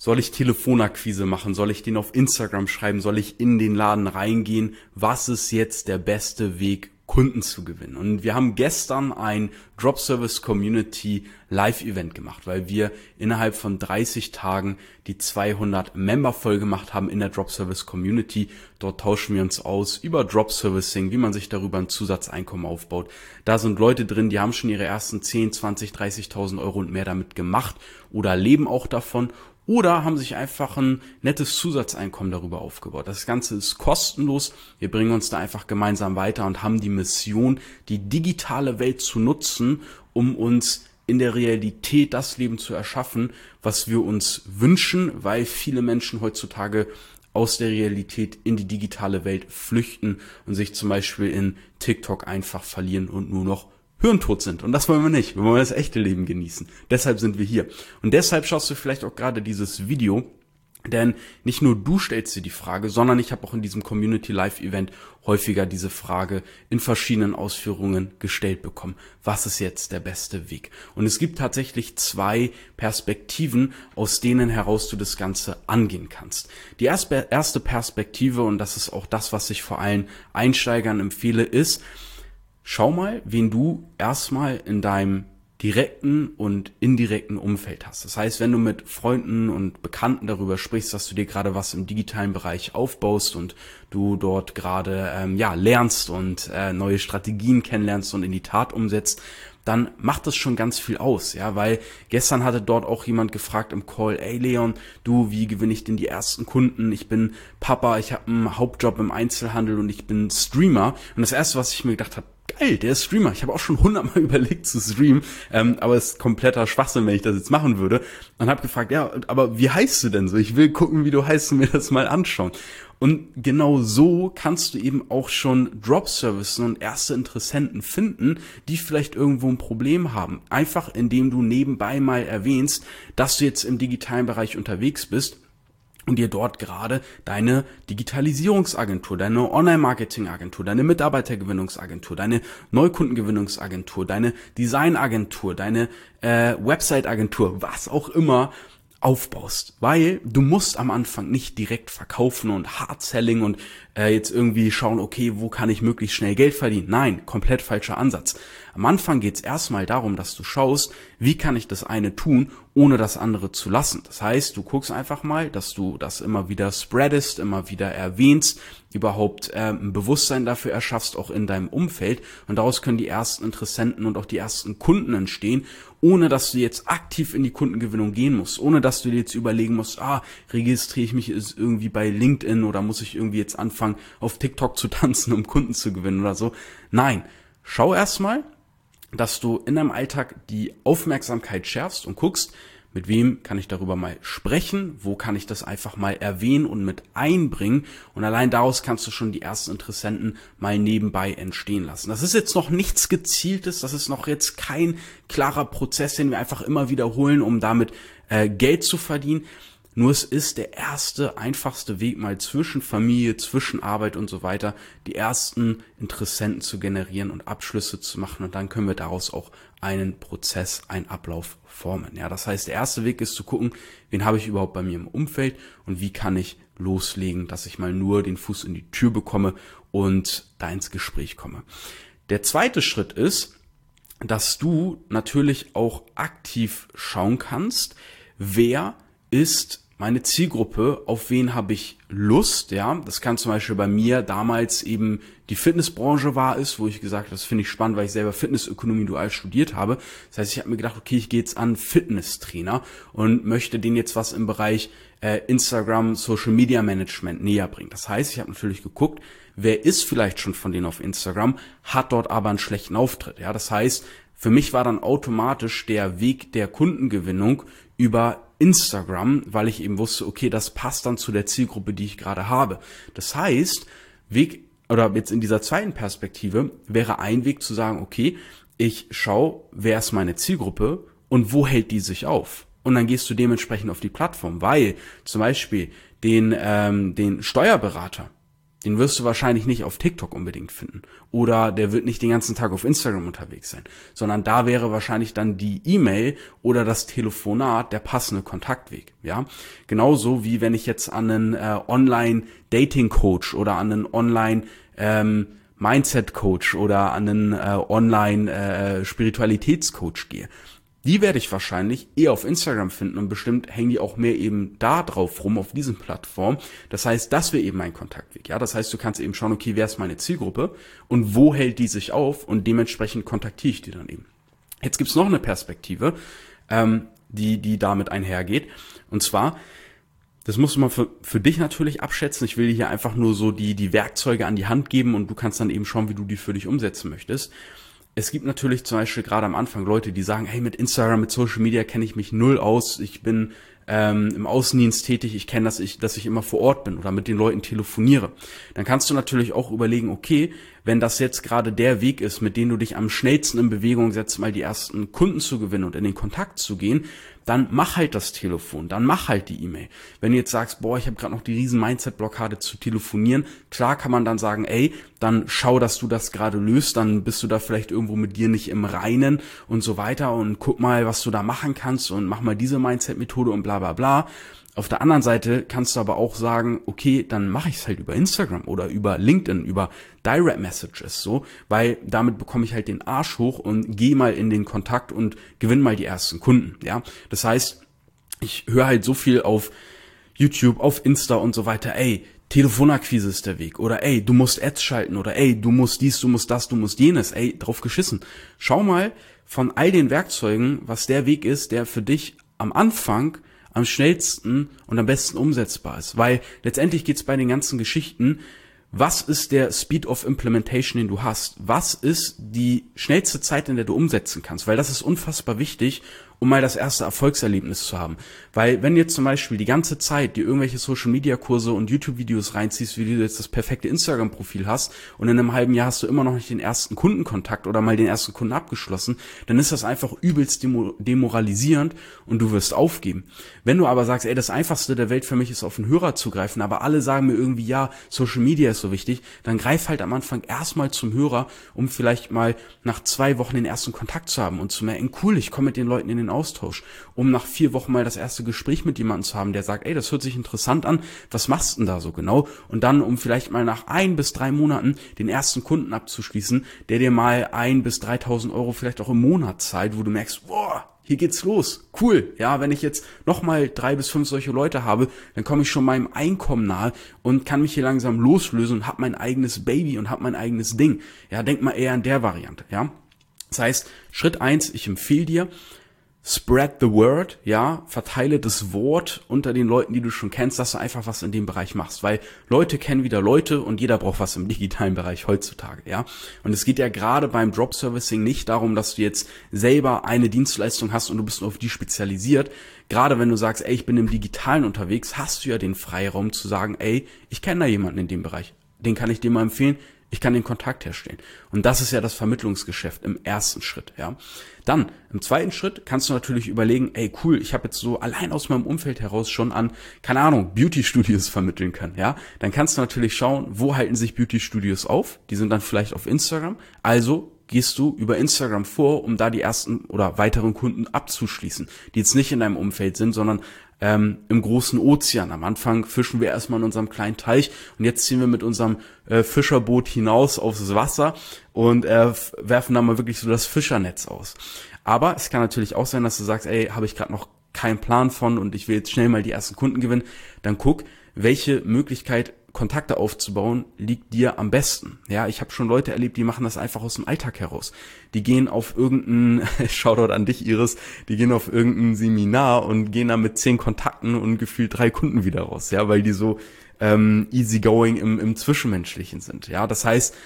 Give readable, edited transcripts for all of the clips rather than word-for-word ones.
Soll ich Telefonakquise machen? Soll ich den auf Instagram schreiben? Soll ich in den Laden reingehen? Was ist jetzt der beste Weg, Kunden zu gewinnen? Und wir haben gestern ein Drop Service Community Live-Event gemacht, weil wir innerhalb von 30 Tagen die 200 Member voll gemacht haben in der Drop Service Community. Dort tauschen wir uns aus über Drop Servicing, wie man sich darüber ein Zusatzeinkommen aufbaut. Da sind Leute drin, die haben schon ihre ersten 10, 20, 30.000 Euro und mehr damit gemacht oder leben auch davon. Oder haben sich einfach ein nettes Zusatzeinkommen darüber aufgebaut. Das Ganze ist kostenlos. Wir bringen uns da einfach gemeinsam weiter und haben die Mission, die digitale Welt zu nutzen, um uns in der Realität das Leben zu erschaffen, was wir uns wünschen, weil viele Menschen heutzutage aus der Realität in die digitale Welt flüchten und sich zum Beispiel in TikTok einfach verlieren und nur noch hirntot sind. Und das wollen wir nicht. Wir wollen das echte Leben genießen. Deshalb sind wir hier. Und deshalb schaust du vielleicht auch gerade dieses Video, denn nicht nur du stellst dir die Frage, sondern ich habe auch in diesem Community Live Event häufiger diese Frage in verschiedenen Ausführungen gestellt bekommen. Was ist jetzt der beste Weg? Und es gibt tatsächlich zwei Perspektiven, aus denen heraus du das Ganze angehen kannst. Die erste Perspektive, und das ist auch das, was ich vor allen Einsteigern empfehle, ist: Schau mal, wen du erstmal in deinem direkten und indirekten Umfeld hast. Das heißt, wenn du mit Freunden und Bekannten darüber sprichst, dass du dir gerade was im digitalen Bereich aufbaust und du dort gerade lernst und neue Strategien kennenlernst und in die Tat umsetzt, dann macht das schon ganz viel aus, ja, weil gestern hatte dort auch jemand gefragt im Call: Ey Leon, du, wie gewinne ich denn die ersten Kunden? Ich bin Papa, ich habe einen Hauptjob im Einzelhandel und ich bin Streamer. Und das erste, was ich mir gedacht habe: Geil, der ist Streamer. Ich habe auch schon 100-mal überlegt zu streamen, aber es ist kompletter Schwachsinn, wenn ich das jetzt machen würde. Und habe gefragt: Ja, aber wie heißt du denn so? Ich will gucken, wie du heißt und mir das mal anschauen. Und genau so kannst du eben auch schon Drop-Servicen und erste Interessenten finden, die vielleicht irgendwo ein Problem haben. Einfach indem du nebenbei mal erwähnst, dass du jetzt im digitalen Bereich unterwegs bist und dir dort gerade deine Digitalisierungsagentur, deine Online-Marketing-Agentur, deine Mitarbeitergewinnungsagentur, deine Neukundengewinnungsagentur, deine Designagentur, deine Website-Agentur, was auch immer, aufbaust, weil du musst am Anfang nicht direkt verkaufen und Hard-Selling und jetzt irgendwie schauen, okay, wo kann ich möglichst schnell Geld verdienen? Nein, komplett falscher Ansatz. Am Anfang geht es erstmal darum, dass du schaust, wie kann ich das eine tun, ohne das andere zu lassen. Das heißt, du guckst einfach mal, dass du das immer wieder spreadest, immer wieder erwähnst, überhaupt ein Bewusstsein dafür erschaffst, auch in deinem Umfeld, und daraus können die ersten Interessenten und auch die ersten Kunden entstehen, ohne dass du jetzt aktiv in die Kundengewinnung gehen musst, ohne dass du dir jetzt überlegen musst: registriere ich mich irgendwie bei LinkedIn oder muss ich irgendwie jetzt anfangen, auf TikTok zu tanzen, um Kunden zu gewinnen oder so. Nein, schau erstmal, dass du in deinem Alltag die Aufmerksamkeit schärfst und guckst, mit wem kann ich darüber mal sprechen, wo kann ich das einfach mal erwähnen und mit einbringen, und allein daraus kannst du schon die ersten Interessenten mal nebenbei entstehen lassen. Das ist jetzt noch nichts Gezieltes, das ist noch jetzt kein klarer Prozess, den wir einfach immer wiederholen, um damit Geld zu verdienen. Nur es ist der erste, einfachste Weg, mal zwischen Familie, zwischen Arbeit und so weiter die ersten Interessenten zu generieren und Abschlüsse zu machen, und dann können wir daraus auch einen Prozess, einen Ablauf formen. Ja, das heißt, der erste Weg ist zu gucken, wen habe ich überhaupt bei mir im Umfeld und wie kann ich loslegen, dass ich mal nur den Fuß in die Tür bekomme und da ins Gespräch komme. Der zweite Schritt ist, dass du natürlich auch aktiv schauen kannst, wer ist meine Zielgruppe, auf wen habe ich Lust, ja, das kann zum Beispiel bei mir damals eben die Fitnessbranche wo ich gesagt habe, das finde ich spannend, weil ich selber Fitnessökonomie dual studiert habe. Das heißt, ich habe mir gedacht, okay, ich gehe jetzt an Fitnesstrainer und möchte denen jetzt was im Bereich Instagram, Social Media Management näher bringen. Das heißt, ich habe natürlich geguckt, wer ist vielleicht schon von denen auf Instagram, hat dort aber einen schlechten Auftritt, ja, das heißt, für mich war dann automatisch der Weg der Kundengewinnung über Instagram, weil ich eben wusste, okay, das passt dann zu der Zielgruppe, die ich gerade habe. Das heißt, jetzt in dieser zweiten Perspektive wäre ein Weg zu sagen, okay, ich schaue, wer ist meine Zielgruppe und wo hält die sich auf? Und dann gehst du dementsprechend auf die Plattform, weil zum Beispiel den Steuerberater, Den wirst du wahrscheinlich nicht auf TikTok unbedingt finden. Oder der wird nicht den ganzen Tag auf Instagram unterwegs sein. Sondern da wäre wahrscheinlich dann die E-Mail oder das Telefonat der passende Kontaktweg. Ja, genauso wie wenn ich jetzt an einen Online-Dating-Coach oder an einen Online- Mindset-Coach oder an einen Online-Spiritualitätscoach gehe. Die werde ich wahrscheinlich eher auf Instagram finden und bestimmt hängen die auch mehr eben da drauf rum, auf diesen Plattformen. Das heißt, das wäre eben mein Kontaktweg. Ja, das heißt, du kannst eben schauen, okay, wer ist meine Zielgruppe und wo hält die sich auf und dementsprechend kontaktiere ich die dann eben. Jetzt gibt's noch eine Perspektive, die damit einhergeht. Und zwar, das musst du mal für dich natürlich abschätzen. Ich will dir hier einfach nur so die Werkzeuge an die Hand geben und du kannst dann eben schauen, wie du die für dich umsetzen möchtest. Es gibt natürlich zum Beispiel gerade am Anfang Leute, die sagen, hey, mit Instagram, mit Social Media kenne ich mich null aus. Ich bin im Außendienst tätig, ich kenne, dass ich immer vor Ort bin oder mit den Leuten telefoniere. Dann kannst du natürlich auch überlegen, okay, wenn das jetzt gerade der Weg ist, mit dem du dich am schnellsten in Bewegung setzt, mal die ersten Kunden zu gewinnen und in den Kontakt zu gehen, dann mach halt das Telefon, dann mach halt die E-Mail. Wenn du jetzt sagst, boah, ich habe gerade noch die riesen Mindset-Blockade zu telefonieren, klar kann man dann sagen, ey, dann schau, dass du das gerade löst, dann bist du da vielleicht irgendwo mit dir nicht im Reinen und so weiter und guck mal, was du da machen kannst und mach mal diese Mindset-Methode und bla bla bla. Auf der anderen Seite kannst du aber auch sagen, okay, dann mache ich es halt über Instagram oder über LinkedIn, über Direct Messages, so, weil damit bekomme ich halt den Arsch hoch und gehe mal in den Kontakt und gewinne mal die ersten Kunden, ja. Das heißt, ich höre halt so viel auf YouTube, auf Insta und so weiter, ey, Telefonakquise ist der Weg oder ey, du musst Ads schalten oder ey, du musst dies, du musst das, du musst jenes, ey, drauf geschissen. Schau mal von all den Werkzeugen, was der Weg ist, der für dich am Anfang am schnellsten und am besten umsetzbar ist. Weil letztendlich geht's bei den ganzen Geschichten, was ist der Speed of Implementation, den du hast? Was ist die schnellste Zeit, in der du umsetzen kannst? Weil das ist unfassbar wichtig, um mal das erste Erfolgserlebnis zu haben. Weil wenn du jetzt zum Beispiel die ganze Zeit dir irgendwelche Social-Media-Kurse und YouTube-Videos reinziehst, wie du jetzt das perfekte Instagram-Profil hast und in einem halben Jahr hast du immer noch nicht den ersten Kundenkontakt oder mal den ersten Kunden abgeschlossen, dann ist das einfach übelst demoralisierend und du wirst aufgeben. Wenn du aber sagst, ey, das Einfachste der Welt für mich ist, auf den Hörer zu greifen, aber alle sagen mir irgendwie, ja, Social Media ist so wichtig, dann greif halt am Anfang erstmal zum Hörer, um vielleicht mal nach 2 Wochen den ersten Kontakt zu haben und zu merken, cool, ich komme mit den Leuten in den Austausch, um nach 4 Wochen mal das erste Gespräch mit jemandem zu haben, der sagt, ey, das hört sich interessant an, was machst du denn da so genau? Und dann, um vielleicht mal nach 1 bis 3 Monaten den ersten Kunden abzuschließen, der dir mal 1.000 bis 3.000 Euro vielleicht auch im Monat zahlt, wo du merkst, boah, hier geht's los, cool, ja, wenn ich jetzt nochmal 3 bis 5 solche Leute habe, dann komme ich schon meinem Einkommen nahe und kann mich hier langsam loslösen und habe mein eigenes Baby und habe mein eigenes Ding. Ja, denk mal eher an der Variante, ja. Das heißt, Schritt 1, ich empfehle dir, spread the word, ja, verteile das Wort unter den Leuten, die du schon kennst, dass du einfach was in dem Bereich machst, weil Leute kennen wieder Leute und jeder braucht was im digitalen Bereich heutzutage, ja. Und es geht ja gerade beim Drop-Servicing nicht darum, dass du jetzt selber eine Dienstleistung hast und du bist nur auf die spezialisiert. Gerade wenn du sagst, ey, ich bin im Digitalen unterwegs, hast du ja den Freiraum zu sagen, ey, ich kenne da jemanden in dem Bereich, den kann ich dir mal empfehlen, ich kann den Kontakt herstellen. Und das ist ja das Vermittlungsgeschäft im ersten Schritt, ja. Dann, im zweiten Schritt kannst du natürlich überlegen, ey, cool, ich habe jetzt so allein aus meinem Umfeld heraus schon an, keine Ahnung, Beauty-Studios vermitteln können, ja. Dann kannst du natürlich schauen, wo halten sich Beauty-Studios auf? Die sind dann vielleicht auf Instagram. Also gehst du über Instagram vor, um da die ersten oder weiteren Kunden abzuschließen, die jetzt nicht in deinem Umfeld sind, sondern im großen Ozean. Am Anfang fischen wir erstmal in unserem kleinen Teich und jetzt ziehen wir mit unserem Fischerboot hinaus aufs Wasser und werfen da mal wirklich so das Fischernetz aus. Aber es kann natürlich auch sein, dass du sagst, ey, habe ich gerade noch keinen Plan von und ich will jetzt schnell mal die ersten Kunden gewinnen. Dann guck, welche Möglichkeit, Kontakte aufzubauen, liegt dir am besten. Ja, ich habe schon Leute erlebt, die machen das einfach aus dem Alltag heraus. Die gehen auf irgendein, Shoutout an dich, Iris, die gehen auf irgendein Seminar und gehen da mit 10 Kontakten und gefühlt 3 Kunden wieder raus, ja, weil die so easygoing im Zwischenmenschlichen sind. Ja, das heißt,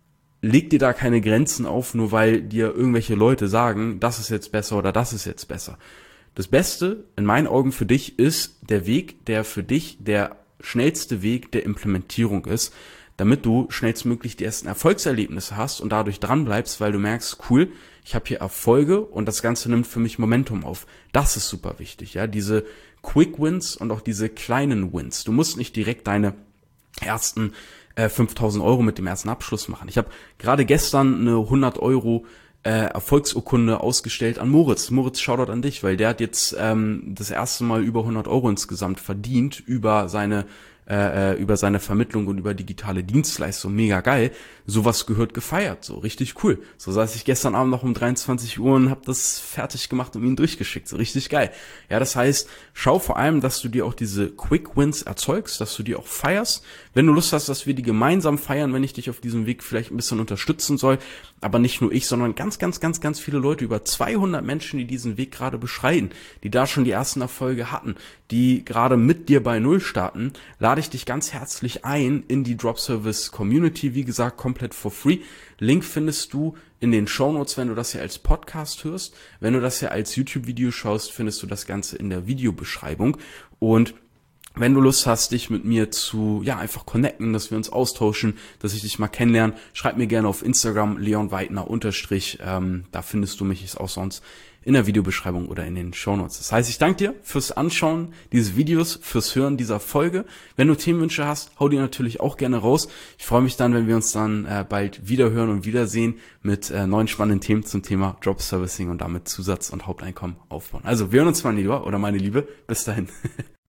leg dir da keine Grenzen auf, nur weil dir irgendwelche Leute sagen, das ist jetzt besser oder das ist jetzt besser. Das Beste in meinen Augen für dich ist der Weg, der für dich der schnellste Weg der Implementierung ist, damit du schnellstmöglich die ersten Erfolgserlebnisse hast und dadurch dran bleibst, weil du merkst, cool, ich habe hier Erfolge und das Ganze nimmt für mich Momentum auf. Das ist super wichtig, ja, diese Quick Wins und auch diese kleinen Wins. Du musst nicht direkt deine ersten 5.000 € mit dem ersten Abschluss machen. Ich habe gerade gestern eine 100 € Erfolgsurkunde ausgestellt an Moritz. Moritz, Shoutout an dich, weil der hat jetzt das erste Mal über 100 € insgesamt verdient über seine Vermittlung und über digitale Dienstleistungen. Mega geil. Sowas gehört gefeiert, so richtig cool. So saß ich gestern Abend noch um 23 Uhr und habe das fertig gemacht und ihn durchgeschickt. So richtig geil. Ja, das heißt, schau vor allem, dass du dir auch diese Quick Wins erzeugst, dass du die auch feierst. Wenn du Lust hast, dass wir die gemeinsam feiern, wenn ich dich auf diesem Weg vielleicht ein bisschen unterstützen soll, aber nicht nur ich, sondern ganz, ganz, ganz, ganz viele Leute, über 200 Menschen, die diesen Weg gerade beschreiten, die da schon die ersten Erfolge hatten, die gerade mit dir bei Null starten, lade ich dich ganz herzlich ein in die Drop Service Community, wie gesagt, komplett for free. Link findest du in den Shownotes, wenn du das hier als Podcast hörst. Wenn du das hier als YouTube-Video schaust, findest du das Ganze in der Videobeschreibung. Und wenn du Lust hast, dich mit mir zu, einfach connecten, dass wir uns austauschen, dass ich dich mal kennenlerne, schreib mir gerne auf Instagram, leonweidner_, da findest du mich, ist auch sonst in der Videobeschreibung oder in den Shownotes. Das heißt, ich danke dir fürs Anschauen dieses Videos, fürs Hören dieser Folge. Wenn du Themenwünsche hast, hau die natürlich auch gerne raus. Ich freue mich dann, wenn wir uns dann bald wieder hören und wiedersehen mit neuen spannenden Themen zum Thema Drop Servicing und damit Zusatz- und Haupteinkommen aufbauen. Also, wir hören uns, mein Lieber oder meine Liebe. Bis dahin.